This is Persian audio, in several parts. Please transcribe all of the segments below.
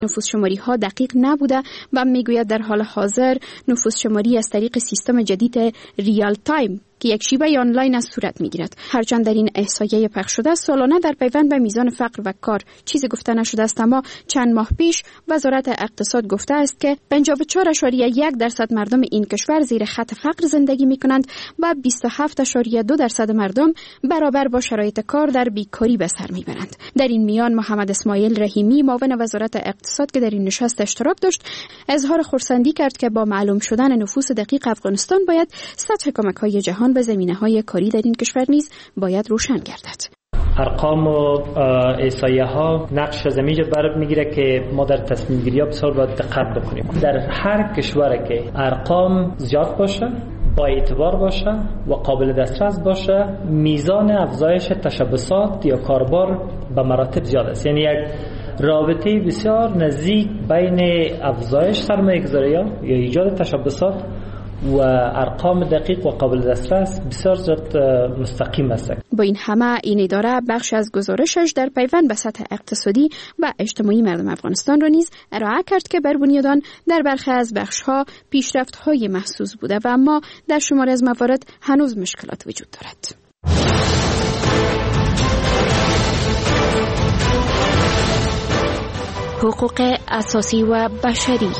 نفوس شماری ها دقیق نبوده و میگوید در حال حاضر نفوس شماری از طریق سیستم جدید ریال تایم که یک شیوه آنلاین از صورت میگیرد. هرچند در این احصایه پخش شده سالانه در پیوند به میزان فقر و کار چیزی گفته نشده است، اما چند ماه پیش وزارت اقتصاد گفته است که 54.1% مردم این کشور زیر خط فقر زندگی میکنند و 27.2% مردم برابر با شرایط کار در بیکاری به سر میبرند. در این میان محمد اسماعیل رحیمی معاون وزارت اقتصاد که در این نشست اشتراک داشت اظهار خرسندی کرد که با معلوم شدن نفوس دقیق افغانستان باید سطح کمک‌های جهان به زمینه‌های کاری در این کشور نیز باید روشن گردد. ارقام و احصایه ها نقش از اینجا بر میگیره که ما در تصمیم گیری ها بسیار باید دقت بکنیم. در هر کشور که ارقام زیاد باشه، با اعتبار باشه و قابل دسترس باشه، میزان افزایش تشبثات یا کاربار به مراتب زیاد است. یعنی یک رابطه بسیار نزدیک بین افزایش سرمایه‌گذاری‌ها یا ایجاد تشبثات و ارقام دقیق و قابل دسترس بسیار زیاد مستقیم است. با این همه این اداره بخش از گزارشش در پیوند به سطح اقتصادی و اجتماعی مردم افغانستان را نیز ارائه کرد که بر بنیاد آن در برخی از بخش‌ها پیشرفت‌های محسوس بوده و اما در شماری از موارد هنوز مشکلات وجود دارد. حقوق اساسی و بشری.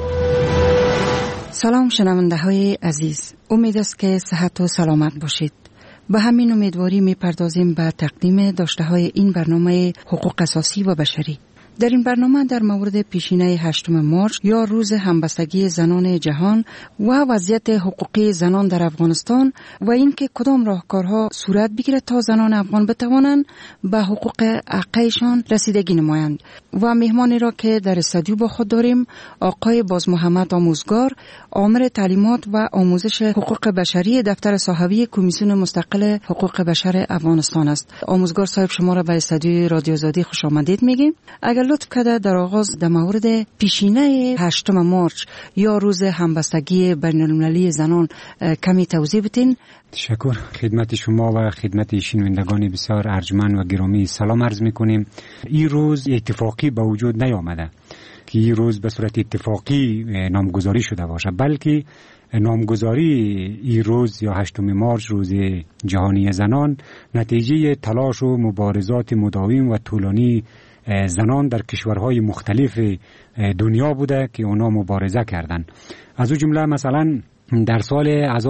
سلام شنونده های عزیز، امید است که صحت و سلامت باشید. به همین امیدواری می پردازیم به تقدیم داشته های این برنامه حقوق اساسی و بشری. در این برنامه در مورد پیشینه 8 مارچ یا روز همبستگی زنان جهان و وضعیت حقوقی زنان در افغانستان و اینکه کدام راهکارها صورت بگیرد تا زنان افغان بتوانند به حقوق حقیقیشان رسیدگی نمایند. و مهمانی را که در استودیو با خود داریم آقای باز محمد آموزگار، آمر تعلیمات و آموزش حقوق بشری دفتر صاحبی کمیسیون مستقل حقوق بشر افغانستان است. آموزگار صاحب شما را به استودیو رادیو آزادی خوش آمدید میگیم. اگر لطف کرده در آغاز در مورد پیشینه 8 مارچ یا روز همبستگی بین‌المللی زنان کمی توضیح بدین. تشکر. خدمت شما و خدمت شنوندگان بسیار ارجمند و گرامی سلام عرض میکنیم. این روز اتفاقی به وجود نیامده که این روز به صورت اتفاقی نامگذاری شده باشه، بلکه نامگذاری این روز یا 8 مارچ روز جهانی زنان نتیجه تلاش و مبارزات مداوم و طولانی زنان در کشورهای مختلف دنیا بوده که اونا مبارزه کردند. از او جمله مثلا در سال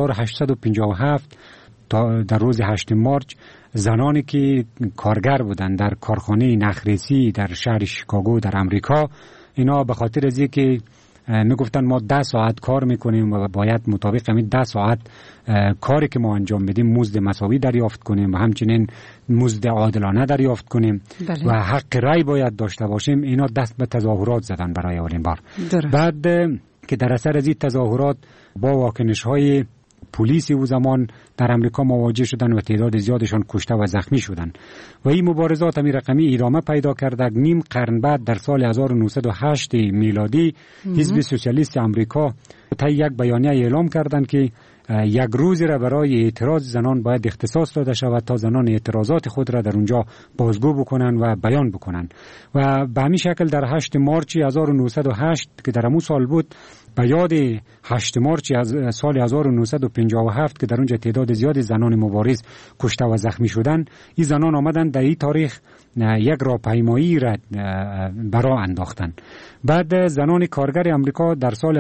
1857 در روز 8 مارچ زنانی که کارگر بودند در کارخانه نخریسی در شهر شیکاگو در امریکا، اینا به خاطر از اینکه میگفتن ما 10 ساعت کار میکنیم و باید مطابق همین 10 ساعت کاری که ما انجام بدیم مزد مساوی دریافت کنیم و همچنین مزد عادلانه دریافت کنیم و حق رأی باید داشته باشیم، اینا دست به تظاهرات زدن برای اولین بار. بعد که در اثر از این تظاهرات با واکنش‌های پلیس او زمان در امریکا مواجه شدن و تعداد زیادشان کشته و زخمی شدند و این مبارزات همین رقمی ادامه پیدا کرده. نیم قرن بعد در سال 1908 میلادی حزب سوسیالیست امریکا طی یک بیانیه اعلام کردند که یک روزی را برای اعتراض زنان باید اختصاص داده شود تا زنان اعتراضات خود را در اونجا بازگو بکنند و بیان بکنند. و به همین شکل در 8 مارچ 1908 که در همون سال بود، به یاد 8 مارچ از سال 1957 که در اونجا تعداد زیاد زنان مبارز کشته و زخمی شدند، این زنان آمدند در این تاریخ یک راهپیمایی را برا انداختند. بعد زنان کارگر امریکا در سال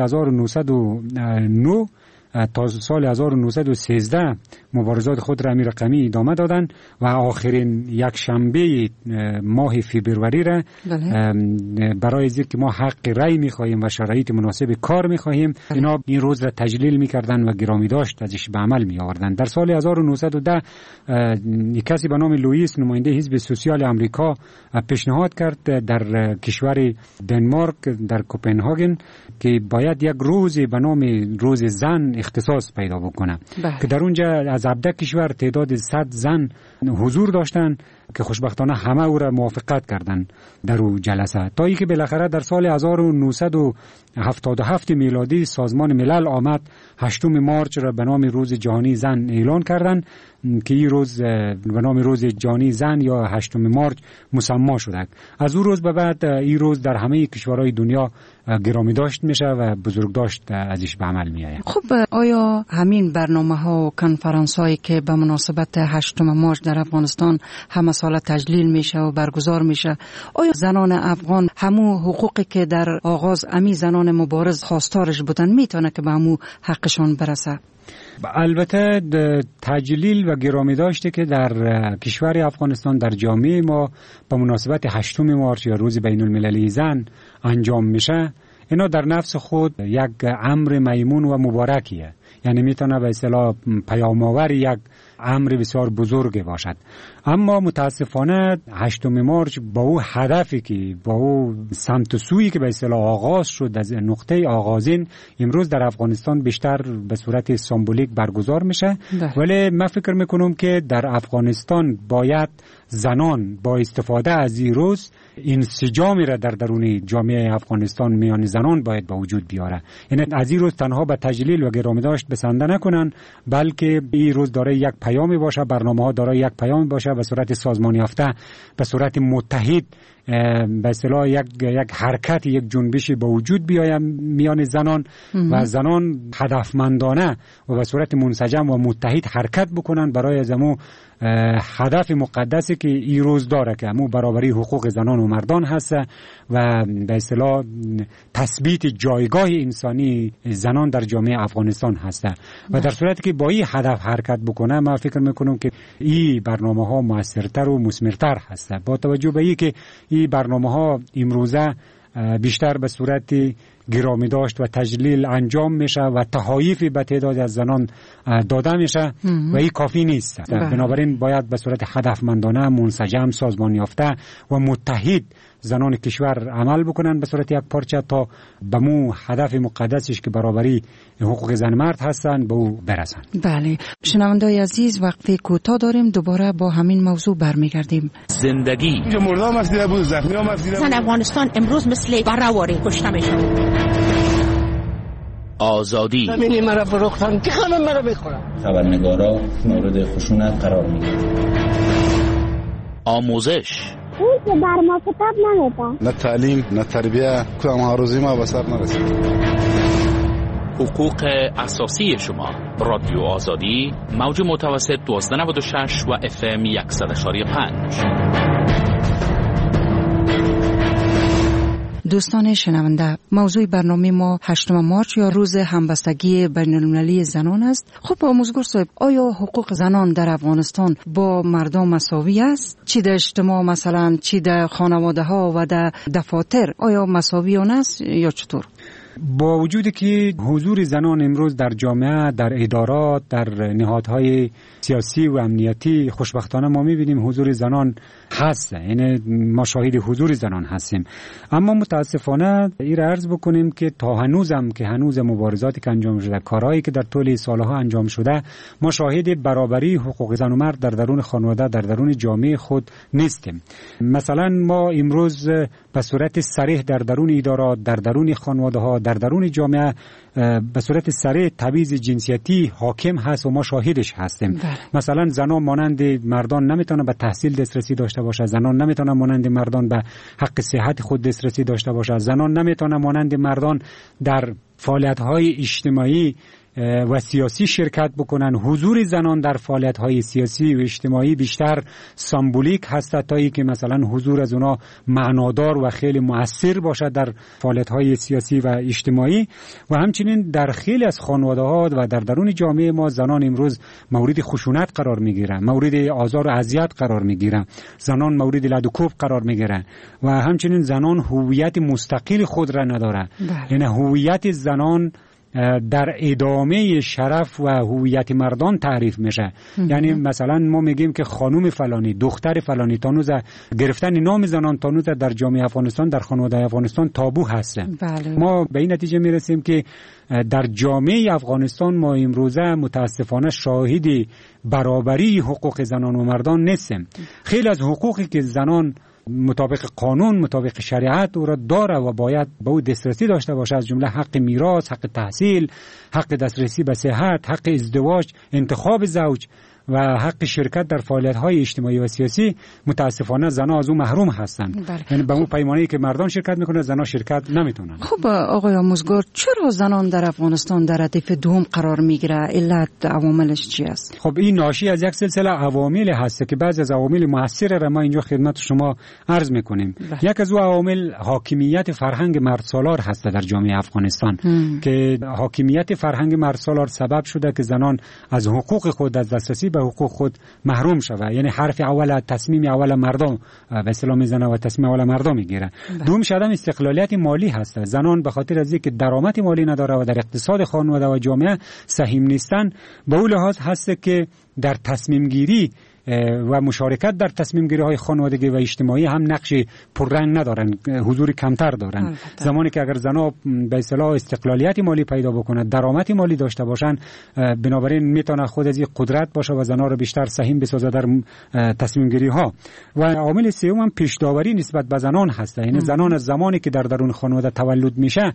1909 تا سال 1913 مبارزات خود را رقمی ادامه دادند و آخرین یک شنبه ماه فوریه را برای اینکه ما حق رأی می‌خواهیم و شرایط مناسب کار می‌خواهیم، اینا این روز را تجلیل می‌کردند و گرامی داشت ازش به عمل می‌آوردند. در سال 1910 کسی به نام لوئیس، نماینده حزب سوسیال امریکا، پیشنهاد کرد در کشور دنمارک در کوپنهاگن که باید یک روز به نام روز زن اختصاص پیدا بکنه که در اونجا از 17 کشور تعداد 100 زن حضور داشتن که خوشبختانه همه او را موافقت کردن در او جلسه، تا اینکه بالاخره در سال 1977 میلادی سازمان ملل آمد 8 مارچ را به نام روز جهانی زن اعلان کردند که این روز به نام روز جهانی زن یا 8 مارچ مسما شده. از اون روز به بعد این روز در همه کشورهای دنیا گرامی داشت میشه و بزرگ داشت ازش به عمل میآید. خب آیا همین برنامه‌ها و کنفرانس‌هایی که به مناسبت 8 مارچ در افغانستان همه ساله تجلیل میشه و برگزار میشه، آیا زنان افغان همو حقوقی که در آغاز امی زنان مبارز خواستارش بودن میتونه که به همو حقشان برسه؟ البته تجلیل و گرامی داشته که در کشور افغانستان در جامعه ما به مناسبت 8 مارچ یا روز بین المللی زن انجام میشه، اینا در نفس خود یک امر میمون و مبارکیه، یعنی میتونه به اصطلاح پیام‌آور یک امر بسیار بزرگ باشد. اما متاسفانه 8 مارچ با او هدفی که با او سمت و سویی که به اصطلاح آغاز شد از نقطه آغازین امروز در افغانستان بیشتر به صورت سمبولیک برگزار میشه. ولی من فکر میکنم که در افغانستان باید زنان با استفاده از این روز انسجامی را در درون جامعه افغانستان میان زنان باید به وجود بیاره. یعنی از این روز تنها به تجلیل و گرامی داشت بسنده نکنن، بلکه این روز داره یک پیامی باشه، برنامه‌ها داره یک پیامی باشه، به صورت سازمان یافته، به صورت متحد، به اصطلاح یک حرکت، یک جنبشی به وجود بیاید میان زنان و زنان هدفمندانه و به صورت منسجم و متحد حرکت بکنن برای از امو هدف مقدسی که این روز داره که امو برابری حقوق زنان و مردان هست و به اصطلاح تثبیت جایگاه انسانی زنان در جامعه افغانستان هست. و در صورتی که با این هدف حرکت بکنه، من فکر میکنم که این برنامه‌ها موثرتر و مثمرتر هست، با توجه به اینکه این برنامه‌ها امروزه بیشتر به صورت گرامی داشت و تجلیل انجام میشه و تحایف به تعداد از زنان داده میشه و این کافی نیست. بنابراین باید به صورت هدفمندانه، منسجم، سازمان یافته و متحد زنان کشور عمل بکنن به صورت یک پارچه تا به مو هدف مقدسش که برابری حقوق زن مرد هستن به او برسن. بله، شنوندای عزیز، وقتی کوتاه داریم، دوباره با همین موضوع برمیگردیم. زندگی مردم مسئله بود، زخمی ها مسئله بود. زن افغانستان امروز مثل برهواری کشته میشن. آزادی زمینی مرا فروختن که خانم مرا بخورم. خبرنگارا مورد خشونت قرار میگیرن. آموزش اون که بر ما کتاب نمیدن، نه تعلیم نه تربیه، کدام هاروزی ما به سر نرسید. حقوق اساسی شما. رادیو آزادی، موج متوسط 1296 و FM 100.5. دوستان شنونده، موضوع برنامه ما 8 مارچ یا روز همبستگی بین المللی زنان است. خب آموزگار صاحب، آیا حقوق زنان در افغانستان با مردم مساوی است؟ چی در اجتماع مثلا، چی در خانواده ها و در دفاتر، آیا مساویانه است یا چطور؟ با وجودی که حضور زنان امروز در جامعه، در ادارات، در نهادهای سیاسی و امنیتی، خوشبختانه ما می‌بینیم حضور زنان هست، یعنی ما شاهد حضور زنان هستیم. اما متاسفانه این را عرض بکنیم که تا هنوز مبارزاتی که انجام شده، کارهایی که در طول سالها انجام شده، ما شاهد برابری حقوق زن و مرد در درون خانواده، در درون جامعه خود نیستیم. مثلا ما امروز به صورت صریح در درون ادارات، در درون خانواده‌ها، در درون جامعه به صورت صریح تبعیض جنسیتی حاکم هست و ما شاهدش هستیم. مثلا زنان مانند مردان نمیتونن به تحصیل دسترسی داشته باشه، زنان نمیتونن مانند مردان به حق صحت خود دسترسی داشته باشه، زنان نمیتونن مانند مردان در فعالیت‌های اجتماعی و سیاسی شرکت بکنن. حضور زنان در فعالیت‌های سیاسی و اجتماعی بیشتر سمبولیک هست تا اینکه مثلا حضور از اونا معنادار و خیلی مؤثر باشد در فعالیت‌های سیاسی و اجتماعی. و همچنین در خیلی از خانواده‌ها و در درون جامعه ما زنان امروز مورد خشونت قرار می‌گیرند، مورد آزار و اذیت قرار می‌گیرند، زنان مورد لدوکوب قرار می‌گیرند و همچنین زنان هویت مستقل خود را ندارند. یعنی هویت زنان در ادامه شرف و هویت مردان تعریف میشه. یعنی مثلا ما میگیم که خانم فلانی، دختر فلانی، تانوز گرفتن نام زنان تانوز در جامعه افغانستان، در خانواده افغانستان تابو هست. بله. ما به این نتیجه میرسیم که در جامعه افغانستان ما امروزه متاسفانه شاهد برابری حقوق زنان و مردان نیستیم. خیلی از حقوقی که زنان مطابق قانون، مطابق شریعت او را داره و باید به او دسترسی داشته باشه، از جمله حق میراث، حق تحصیل، حق دسترسی به صحت، حق ازدواج، انتخاب زوج و حق شرکت در فعالیت‌های اجتماعی و سیاسی، متاسفانه زنها از اون محروم هستند. یعنی به اون پیمانه‌ای که مردان شرکت میکنه زنها شرکت نمیتونن. خب آقای آموزگار، چرا زنان در افغانستان در ردیف دوم قرار میگیره؟ علت، عواملش چی است؟ خب این ناشی از یک سلسله عوامل هست که بعضی از عوامل مؤثر را ما اینجا خدمت شما عرض میکنیم. یک از اون عوامل حاکمیت فرهنگ مردسالار هست در جامعه افغانستان که حاکمیت فرهنگ مردسالار سبب شده که زنان از حقوق خود، از دسترسی به حقوق خود محروم شوه. یعنی حرف اول، تصمیم اول مردم به اصطلاح میزنه و تصمیم اول مردم میگیره. دوم شدن استقلالیت مالی هست. زنان به خاطر از اینکه درآمد مالی نداره و در اقتصاد خانواده و جامعه سهیم نیستن، به اون لحاظ هست که در تصمیم گیری و مشارکت در تصمیم گیری های خانوادگی و اجتماعی هم نقش پررنگ ندارن، حضور کمتر دارن. زمانی که اگر زنها به اصطلاح استقلالیت مالی پیدا بکنند، درآمد مالی داشته باشن، بنابراین میتونه خود از این قدرت باشه و زنها رو بیشتر سهیم بسازه در تصمیم گیری ها. و عامل سوم هم پیش داوری نسبت به زنان هست. یعنی زنان از زمانی که در درون خانواده تولد میشه،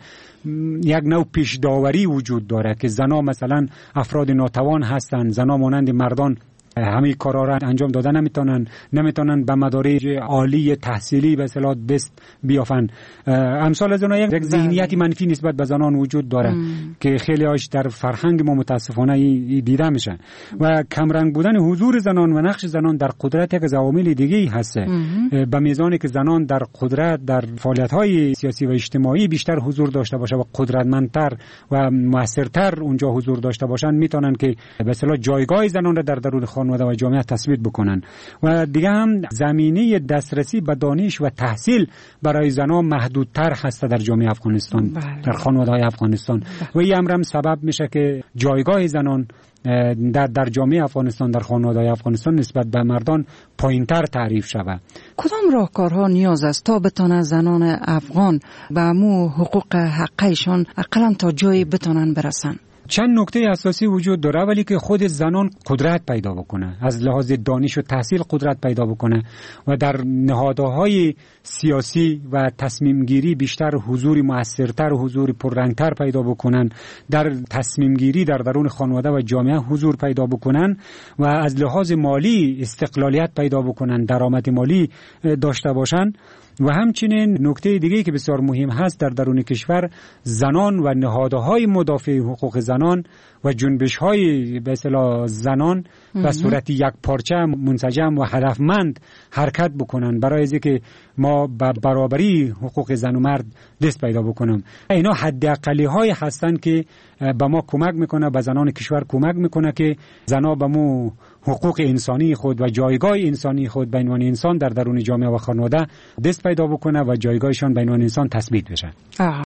یک نوع پیش داوری وجود داره که زنها مثلا افراد ناتوان هستند، زنها مانند مردان همه کارا را انجام دادن نمیتونن به مدارج عالی تحصیلی به اصطلاح دست بیافن. امثال از اونها یک ذهنیت منفی نسبت به زنان وجود داره که خیلی هاش در فرهنگ ما متاسفانه دیده میشه. و کمرنگ بودن حضور زنان و نقش زنان در قدرت یک از عوامل دیگه هست. به میزانی که زنان در قدرت، در فعالیت‌های سیاسی و اجتماعی بیشتر حضور داشته باشه و قدرتمندتر و موثرتر اونجا حضور داشته باشن، میتونن که به اصطلاح جایگاه زنان را در درون خانواده و جامعه تثبیت بکنن. و دیگه هم زمینه دسترسی به دانش و تحصیل برای زنان محدودتر هست در جامعه افغانستان، در خانواده‌های افغانستان. و این امر هم سبب میشه که جایگاه زنان در جامعه افغانستان، در خانواده‌های افغانستان نسبت به مردان پایین‌تر تعریف شود. کدام راهکارها نیاز است تا بتونن زنان افغان به مو حقوق حقیقیشان اقلاً تا جایی بتونن برسن؟ چند نکته اساسی وجود داره. ولی که خود زنان قدرت پیدا بکنه، از لحاظ دانش و تحصیل قدرت پیدا بکنه و در نهادهای سیاسی و تصمیم گیری بیشتر حضور موثرتر و حضور پررنگتر پیدا بکنن، در تصمیم گیری در درون خانواده و جامعه حضور پیدا بکنن و از لحاظ مالی استقلالیت پیدا بکنن، درآمد مالی داشته باشن. و همچنین نکته دیگه که بسیار مهم هست در درون کشور، زنان و نهادهای مدافع حقوق زنان و جنبش‌های به اصطلاح زنان به صورت یک پارچه منسجم و هدفمند حرکت بکنن برای اینکه ما به برابری حقوق زن و مرد دست پیدا بکنیم. اینا حداقلی‌های هستن که به ما کمک میکنه، به زنان کشور کمک میکنه که زنها به مو حقوق انسانی خود و جایگاه انسانی خود به عنوان انسان در درون جامعه و خانواده دست پیدا بکنه و جایگاهشان به عنوان انسان تثبیت بشه.